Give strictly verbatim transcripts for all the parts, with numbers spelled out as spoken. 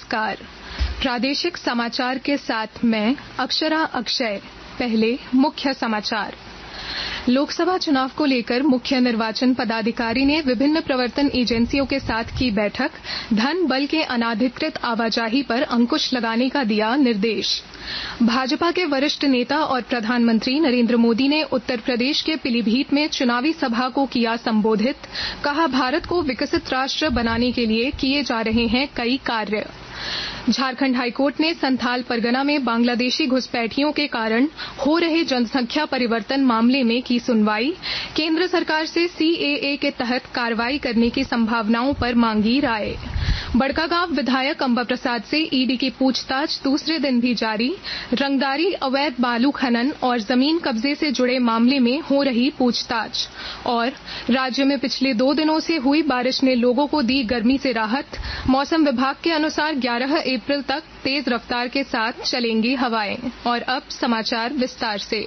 नमस्कार। प्रादेशिक समाचार के साथ मैं अक्षरा अक्षय। पहले मुख्य समाचार। लोकसभा चुनाव को लेकर मुख्य निर्वाचन पदाधिकारी ने विभिन्न प्रवर्तन एजेंसियों के साथ की बैठक। धन बल के अनाधिकृत आवाजाही पर अंकुश लगाने का दिया निर्देश। भाजपा के वरिष्ठ नेता और प्रधानमंत्री नरेंद्र मोदी ने उत्तर प्रदेश के पीलीभीत में चुनावी सभा को किया संबोधित। कहा, भारत को विकसित राष्ट्र बनाने के लिए किए जा रहे हैं कई कार्य। झारखंड हाईकोर्ट ने संथाल परगना में बांग्लादेशी घुसपैठियों के कारण हो रहे जनसंख्या परिवर्तन मामले में की सुनवाई। केंद्र सरकार से सीएए के तहत कार्रवाई करने की संभावनाओं पर मांगी राय। बड़कागांव विधायक अंबा प्रसाद से ईडी की पूछताछ दूसरे दिन भी जारी। रंगदारी, अवैध बालू खनन और जमीन कब्जे से जुड़े मामले में हो रही पूछताछ। और राज्य में पिछले दो दिनों से हुई बारिश ने लोगों को दी गर्मी से राहत। मौसम विभाग के अनुसार ग्यारह अप्रैल तक तेज रफ्तार के साथ चलेंगी हवाएं। और अब समाचार विस्तार से।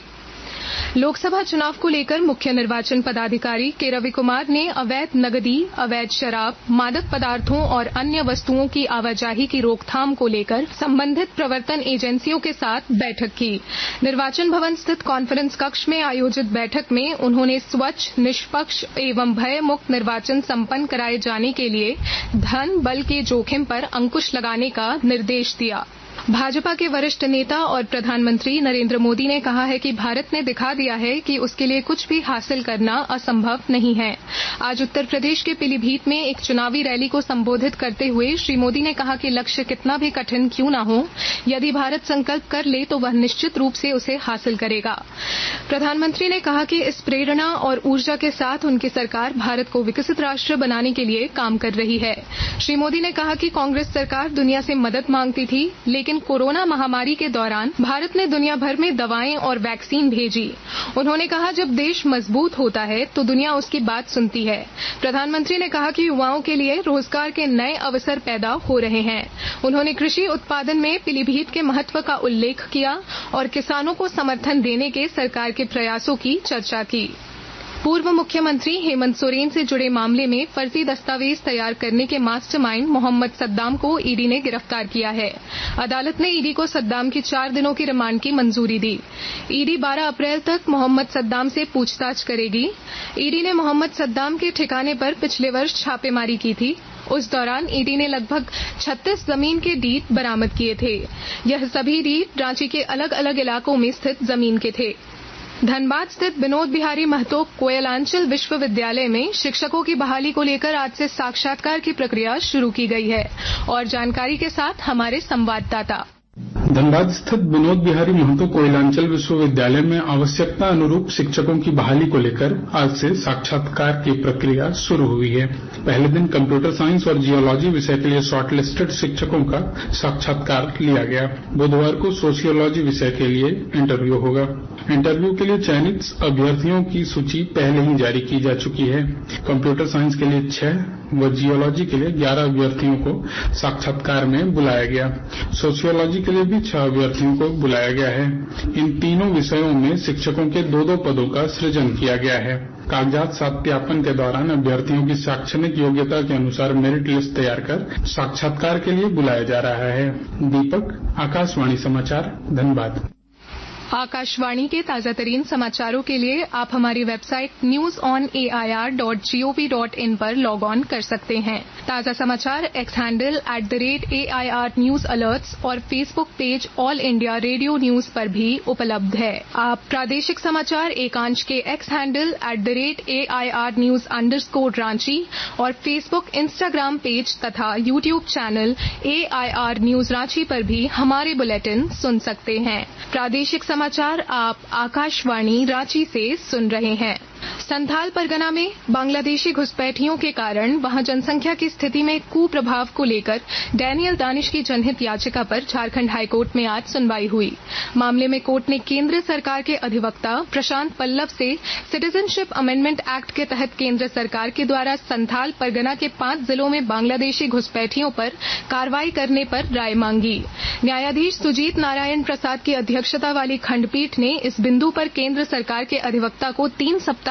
लोकसभा चुनाव को लेकर मुख्य निर्वाचन पदाधिकारी के रवि कुमार ने अवैध नकदी, अवैध शराब, मादक पदार्थों और अन्य वस्तुओं की आवाजाही की रोकथाम को लेकर संबंधित प्रवर्तन एजेंसियों के साथ बैठक की। निर्वाचन भवन स्थित कॉन्फ्रेंस कक्ष में आयोजित बैठक में उन्होंने स्वच्छ, निष्पक्ष एवं भय मुक्त निर्वाचन संपन्न कराए जाने के लिए धन बल के जोखिम पर अंकुश लगाने का निर्देश दिया। भाजपा के वरिष्ठ नेता और प्रधानमंत्री नरेंद्र मोदी ने कहा है कि भारत ने दिखा दिया है कि उसके लिए कुछ भी हासिल करना असंभव नहीं है। आज उत्तर प्रदेश के पीलीभीत में एक चुनावी रैली को संबोधित करते हुए श्री मोदी ने कहा कि लक्ष्य कितना भी कठिन क्यों न हो, यदि भारत संकल्प कर ले तो वह निश्चित रूप से उसे हासिल करेगा। प्रधानमंत्री ने कहा कि इस प्रेरणा और ऊर्जा के साथ उनकी सरकार भारत को विकसित राष्ट्र बनाने के लिए काम कर रही है। श्री मोदी ने कहा कि कांग्रेस सरकार दुनिया से मदद मांगती थी, लेकिन कोरोना महामारी के दौरान भारत ने दुनिया भर में दवाएं और वैक्सीन भेजी। उन्होंने कहा, जब देश मजबूत होता है तो दुनिया उसकी बात सुनती है। प्रधानमंत्री ने कहा कि युवाओं के लिए रोजगार के नए अवसर पैदा हो रहे हैं। उन्होंने कृषि उत्पादन में पीलीभीत के महत्व का उल्लेख किया और किसानों को समर्थन देने के सरकार के प्रयासों की चर्चा की। पूर्व मुख्यमंत्री हेमंत सोरेन से जुड़े मामले में फर्जी दस्तावेज तैयार करने के मास्टरमाइंड मोहम्मद सद्दाम को ईडी ने गिरफ्तार किया है। अदालत ने ईडी को सद्दाम की चार दिनों की रिमांड की मंजूरी दी। ईडी बारह अप्रैल तक मोहम्मद सद्दाम से पूछताछ करेगी। ईडी ने मोहम्मद सद्दाम के ठिकाने पर पिछले वर्ष छापेमारी की थी। उस दौरान ईडी ने लगभग छत्तीस जमीन के डीड बरामद किए थे। यह सभी डीड रांची के अलग अलग इलाकों में स्थित जमीन के थे। धनबाद स्थित विनोद बिहारी महतो कोयलांचल विश्वविद्यालय में शिक्षकों की बहाली को लेकर आज से साक्षात्कार की प्रक्रिया शुरू की गई है। और जानकारी के साथ हमारे संवाददाता। धनबाद स्थित विनोद बिहारी महतो कोयलांचल विश्वविद्यालय में आवश्यकता अनुरूप शिक्षकों की बहाली को लेकर आज से साक्षात्कार की प्रक्रिया शुरू हुई है। पहले दिन कंप्यूटर साइंस और जियोलॉजी विषय के लिए शॉर्टलिस्टेड शिक्षकों का साक्षात्कार लिया गया। बुधवार को सोशियोलॉजी विषय के लिए इंटरव्यू होगा। इंटरव्यू के लिए चयनित अभ्यर्थियों की सूची पहले ही जारी की जा चुकी है। कंप्यूटर साइंस के लिए छह व जियोलॉजी के लिए ग्यारह अभ्यर्थियों को साक्षात्कार में बुलाया गया। सोशियोलॉजी के लिए भी छह अभ्यर्थियों को बुलाया गया है। इन तीनों विषयों में शिक्षकों के दो दो पदों का सृजन किया गया है। कागजात सत्यापन के दौरान अभ्यर्थियों की शैक्षणिक योग्यता के अनुसार मेरिट लिस्ट तैयार कर साक्षात्कार के लिए बुलाया जा रहा है। दीपक, आकाशवाणी समाचार, धनबाद। आकाशवाणी के ताजा तरीन समाचारों के लिए आप हमारी website news on A I R dot G O V dot in पर लॉग ऑन कर सकते हैं। ताजा समाचार X handle at the rate A I R news alerts और Facebook page All India Radio news पर भी उपलब्ध है। आप प्रादेशिक समाचार एकांश के X handle at the rate A I R news underscore स्कोर रांची और फेसबुक, इंस्टाग्राम पेज तथा YouTube channel A I R news Ranchi पर भी हमारे बुलेटिन सुन सकते हैं। प्रादेशिक समाचार आप आकाशवाणी रांची से सुन रहे हैं। संथाल परगना में बांग्लादेशी घुसपैठियों के कारण वहां जनसंख्या की स्थिति में कुप्रभाव को लेकर डैनियल दानिश की जनहित याचिका पर झारखंड हाईकोर्ट में आज सुनवाई हुई। मामले में कोर्ट ने केंद्र सरकार के अधिवक्ता प्रशांत पल्लव से सिटीजनशिप अमेंडमेंट एक्ट के तहत केंद्र सरकार के द्वारा संथाल परगना के पांच जिलों में बांग्लादेशी घुसपैठियों पर कार्रवाई करने पर राय मांगी। न्यायाधीश सुजीत नारायण प्रसाद की अध्यक्षता वाली खंडपीठ ने इस बिंदु पर केंद्र सरकार के अधिवक्ता को तीन सप्ताह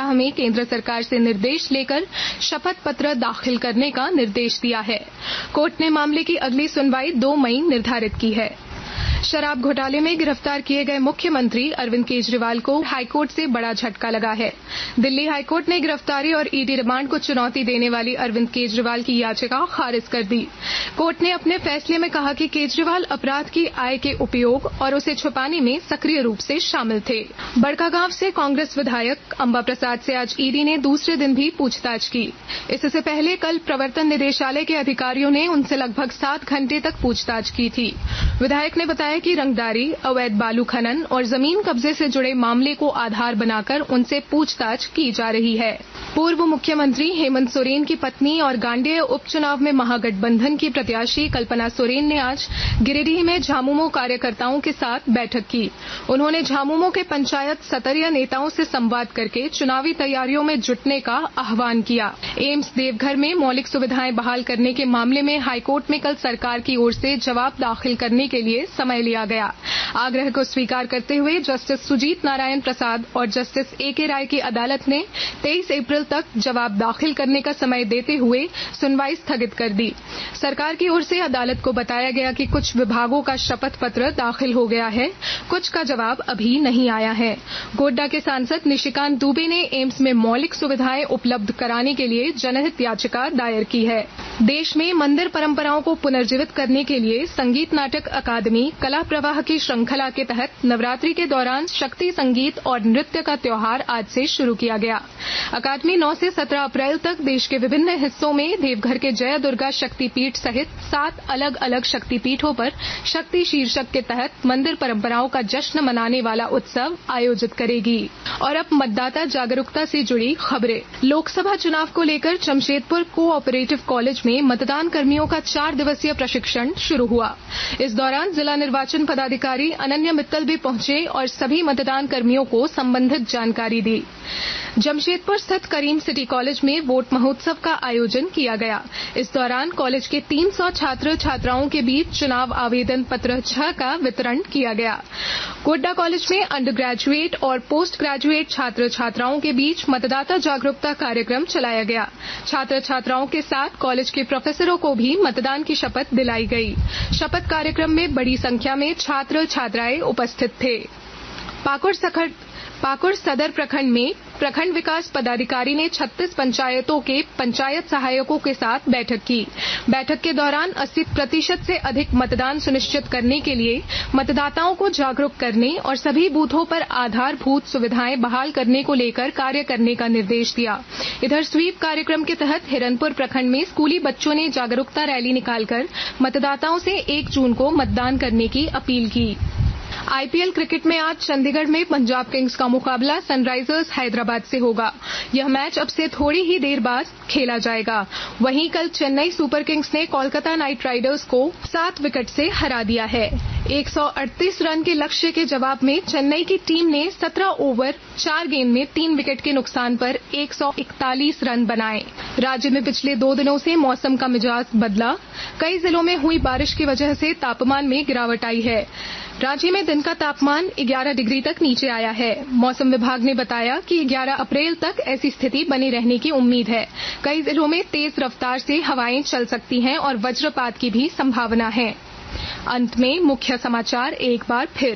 सप्ताह में केंद्र सरकार से निर्देश लेकर शपथ पत्र दाखिल करने का निर्देश दिया है। कोर्ट ने मामले की अगली सुनवाई दो मई निर्धारित की है। शराब घोटाले में गिरफ्तार किए गए मुख्यमंत्री अरविंद केजरीवाल को हाईकोर्ट से बड़ा झटका लगा है। दिल्ली हाईकोर्ट ने गिरफ्तारी और ईडी रिमांड को चुनौती देने वाली अरविंद केजरीवाल की याचिका खारिज कर दी। कोर्ट ने अपने फैसले में कहा कि केजरीवाल अपराध की आय के उपयोग और उसे छुपाने में सक्रिय रूप से शामिल थे। बड़कागांव से कांग्रेस विधायक अंबा प्रसाद से आज ईडी ने दूसरे दिन भी पूछताछ की। इससे पहले कल प्रवर्तन निदेशालय के अधिकारियों ने उनसे लगभग सात घंटे तक पूछताछ की थी। विधायक ने बताया कि रंगदारी, अवैध बालू खनन और जमीन कब्जे से जुड़े मामले को आधार बनाकर उनसे पूछताछ की जा रही है। पूर्व मुख्यमंत्री हेमंत सोरेन की पत्नी और गांडेय उपचुनाव में महागठबंधन की प्रत्याशी कल्पना सोरेन ने आज गिरिडीह में झामुमो कार्यकर्ताओं के साथ बैठक की। उन्होंने झामुमो के पंचायत सतरिया नेताओं से संवाद करके चुनावी तैयारियों में जुटने का आह्वान किया। एम्स देवघर में मौलिक सुविधाएं बहाल करने के मामले में हाईकोर्ट में कल सरकार की ओर से जवाब दाखिल करने के लिए समय लिया गया। आग्रह को स्वीकार करते हुए जस्टिस सुजीत नारायण प्रसाद और जस्टिस ए के राय की अदालत ने तेईस अप्रैल तक जवाब दाखिल करने का समय देते हुए सुनवाई स्थगित कर दी। सरकार की ओर से अदालत को बताया गया कि कुछ विभागों का शपथ पत्र दाखिल हो गया है, कुछ का जवाब अभी नहीं आया है। गोड्डा के सांसद निशिकांत दुबे ने एम्स में मौलिक सुविधाएं उपलब्ध कराने के लिए जनहित याचिका दायर की है। देश में मंदिर परंपराओं को पुनर्जीवित करने के लिए संगीत नाटक अकादमी कला प्रवाह की श्रृंखला के तहत नवरात्रि के दौरान शक्ति संगीत और नृत्य का त्योहार आज से शुरू किया गया। अकादमी नौ से सत्रह अप्रैल तक देश के विभिन्न हिस्सों में देवघर के जय दुर्गा शक्तिपीठ सहित सात अलग अलग शक्तिपीठों पर शक्ति शीर्षक के तहत मंदिर परंपराओं का जश्न मनाने वाला उत्सव आयोजित करेगी। और अब मतदाता जागरूकता से जुड़ी खबरें। लोकसभा चुनाव को लेकर जमशेदपुर कोऑपरेटिव कॉलेज में मतदान कर्मियों का चार दिवसीय प्रशिक्षण शुरू हुआ। इस दौरान जिला निर्वाचन पदाधिकारी अनन्या मित्तल भी पहुंचे और सभी मतदान कर्मियों को संबंधित जानकारी दी। जमशेदपुर स्थित करीम सिटी कॉलेज में वोट महोत्सव का आयोजन किया गया। इस दौरान कॉलेज के तीन सौ छात्र छात्राओं के बीच चुनाव आवेदन पत्र छह का वितरण किया गया। गोड्डा कॉलेज में अंडर ग्रेजुएट और पोस्ट ग्रेजुएट छात्र छात्राओं के बीच मतदाता जागरूकता कार्यक्रम चलाया गया। छात्र छात्राओं के साथ कॉलेज के प्रोफेसरों को भी मतदान की शपथ दिलाई गई। शपथ कार्यक्रम में बड़ी संख्या में छात्र छात्राएं उपस्थित थे। पाकुड़ सखर पाकुड़ सदर प्रखंड में प्रखंड विकास पदाधिकारी ने छत्तीस पंचायतों के पंचायत सहायकों के साथ बैठक की। बैठक के दौरान अस्सी प्रतिशत से अधिक मतदान सुनिश्चित करने के लिए मतदाताओं को जागरूक करने और सभी बूथों पर आधारभूत सुविधाएं बहाल करने को लेकर कार्य करने का निर्देश दिया। इधर स्वीप कार्यक्रम के तहत हिरनपुर प्रखंड में स्कूली बच्चों ने जागरूकता रैली निकालकर मतदाताओं से एक जून को मतदान करने की अपील की। आईपीएल क्रिकेट में आज चंडीगढ़ में पंजाब किंग्स का मुकाबला सनराइजर्स हैदराबाद से होगा। यह मैच अब से थोड़ी ही देर बाद खेला जाएगा। वहीं कल चेन्नई सुपर किंग्स ने कोलकाता नाइट राइडर्स को सात विकेट से हरा दिया है। एक सौ अड़तीस रन के लक्ष्य के जवाब में चेन्नई की टीम ने सत्रह ओवर चार गेंद में तीन विकेट के नुकसान पर एक सौ इकतालीस रन बनाए। राज्य में पिछले दो दिनों से मौसम का मिजाज बदला। कई जिलों में हुई बारिश की वजह से तापमान में गिरावट आई है। राज्य में दिन का तापमान ग्यारह डिग्री तक नीचे आया है। मौसम विभाग ने बताया कि ग्यारह अप्रैल तक ऐसी स्थिति बनी रहने की उम्मीद है। कई जिलों में तेज रफ्तार से हवाएं चल सकती हैं और वज्रपात की भी संभावना है। अंत में मुख्य समाचार एक बार फिर।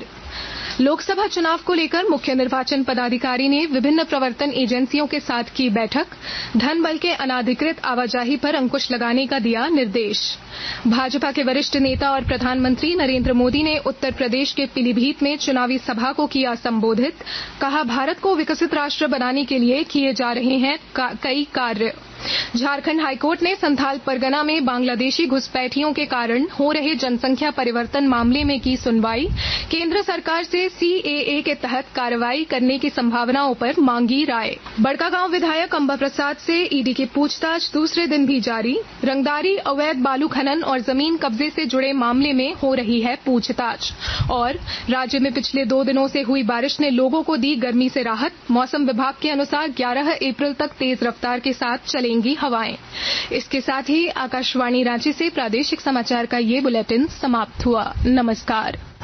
लोकसभा चुनाव को लेकर मुख्य निर्वाचन पदाधिकारी ने विभिन्न प्रवर्तन एजेंसियों के साथ की बैठक। धन बल के अनाधिकृत आवाजाही पर अंकुश लगाने का दिया निर्देश। भाजपा के वरिष्ठ नेता और प्रधानमंत्री नरेंद्र मोदी ने उत्तर प्रदेश के पीलीभीत में चुनावी सभा को किया संबोधित। कहा, भारत को विकसित राष्ट्र बनाने के लिए किए जा रहे हैं का, कई कार्य। झारखंड हाईकोर्ट ने संथाल परगना में बांग्लादेशी घुसपैठियों के कारण हो रहे जनसंख्या परिवर्तन मामले में की सुनवाई। केंद्र सरकार से सीएए के तहत कार्रवाई करने की संभावनाओं पर मांगी राय। बड़कागांव विधायक अंबा प्रसाद से ईडी की पूछताछ दूसरे दिन भी जारी। रंगदारी, अवैध बालू खनन और जमीन कब्जे से जुड़े मामले में हो रही है पूछताछ। और राज्य में पिछले दो दिनों से हुई बारिश ने लोगों को दी गर्मी से राहत। मौसम विभाग के अनुसार ग्यारह अप्रैल तक तेज रफ्तार के साथ चलेंगी हवाएं। इसके साथ ही आकाशवाणी रांची से प्रादेशिक समाचार का ये बुलेटिन समाप्त हुआ। नमस्कार।